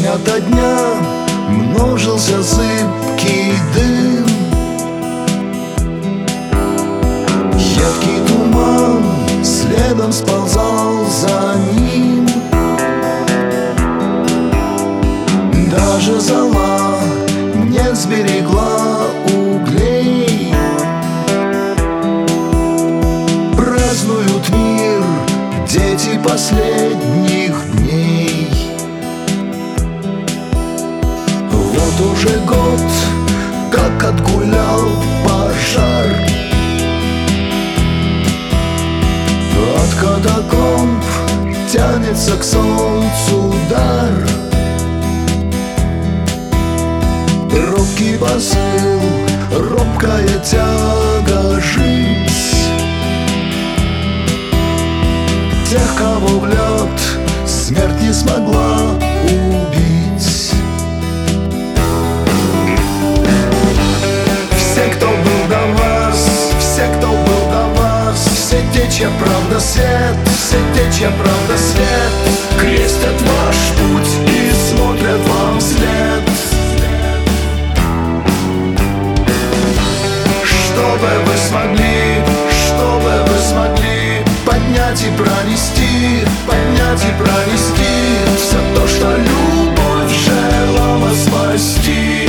День ото дня множился зыбкий дым, едкий туман следом сползал за ним. Даже зола не сберегла углей. Празднуют мир дети последних дней. Вот уже год, как отгулял пожар. От катакомб тянется к солнцу дар. Робкий посыл, робкая тяга жить. Тех, кого в лед смерть не смогла убить. Все, кто был до вас, все, кто был до вас, все те, чья правда свет, все те, чья правда свет, крестят ваш путь и смотрят вам вслед. Чтобы вы смогли поднять и пронести, поднять и пронести все то, что любовь желала спасти.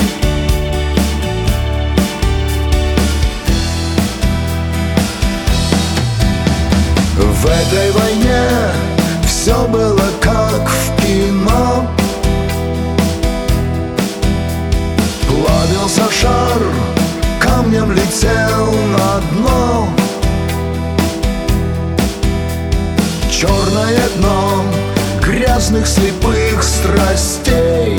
В этой войне все было как в кино. Плавился шар, камнем летел на дно. Черное дно грязных слепых страстей.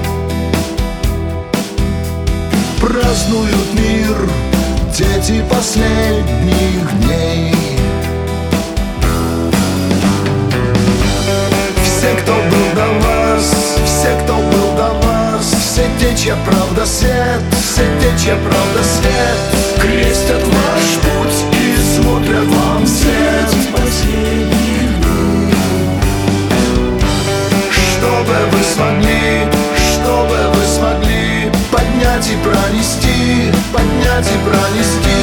Празднуют мир дети последних дней. Все, кто был до вас, все, кто был до вас, все те, чья правда свет, все те, чья правда свет, крестят ваш путь и смотрят вам вслед. Чтобы вы смогли поднять и пронести, поднять и пронести